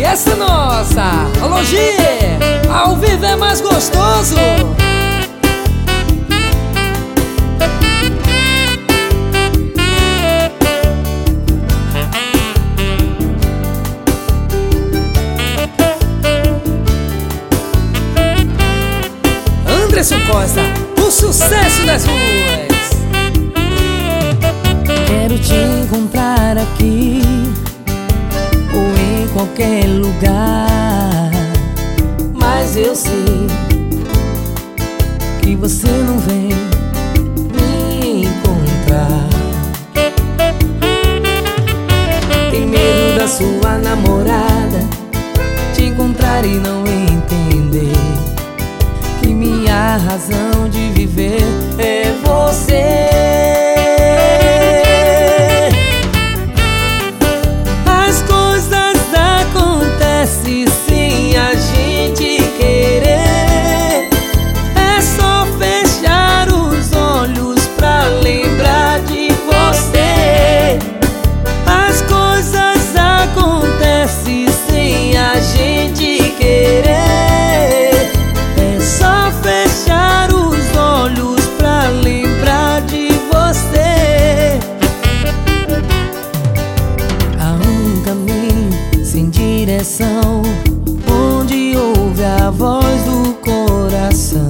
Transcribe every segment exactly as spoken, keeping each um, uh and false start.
essa é nossa. Alô, G, ao vivo é mais gostoso. Anderson Costa, o sucesso das ruas. Quero te encontrar aqui ou em qualquer lugar, mas eu sei que você não vem me encontrar. Tem medo da sua namorada te encontrar e não entender que minha razão de viver é você. As coisas acontecem sem a gente querer. É só fechar os olhos pra lembrar de você. As coisas acontecem sem a gente querer. Onde ouve a voz do coração,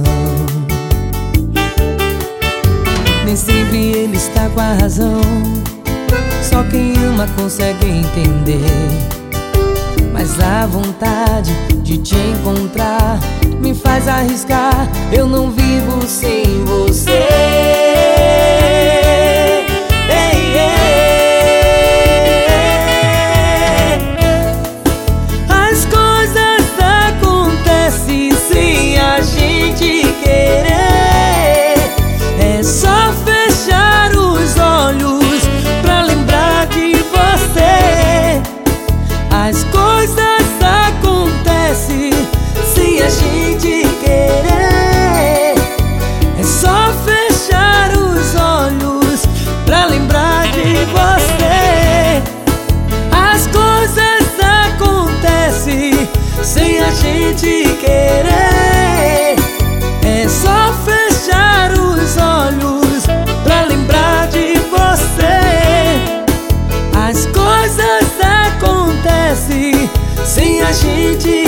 nem sempre ele está com a razão. Só quem ama consegue entender. Mas a vontade de te encontrar me faz arriscar. Eu não vivo sem você. As coisas acontecem sem a gente querer. É só fechar os olhos pra lembrar de você. As coisas acontecem sem a gente querer. É só fechar os olhos pra lembrar de você. As coisas acontecem sem a gente